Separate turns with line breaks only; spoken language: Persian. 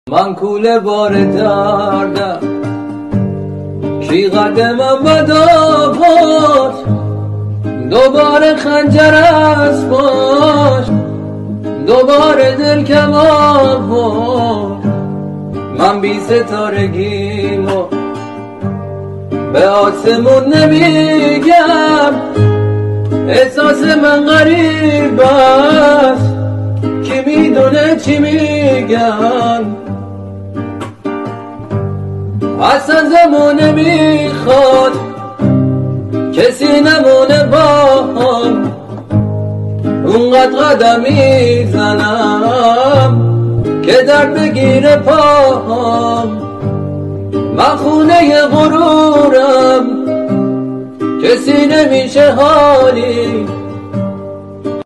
من کوله بار دردم شی قدمم بداپاش دوباره خنجر از پاش دوباره دل کمان پاش من بی ستارگیمو به آسمون نمیگم احساس من غریب است کی میدونه چی میگن اصلا زمونه میخواد کسی نمونه با هم اونقدر قدم میزنم که درد بگیره پاهم من خونه غرورم کسی نمیشه حالی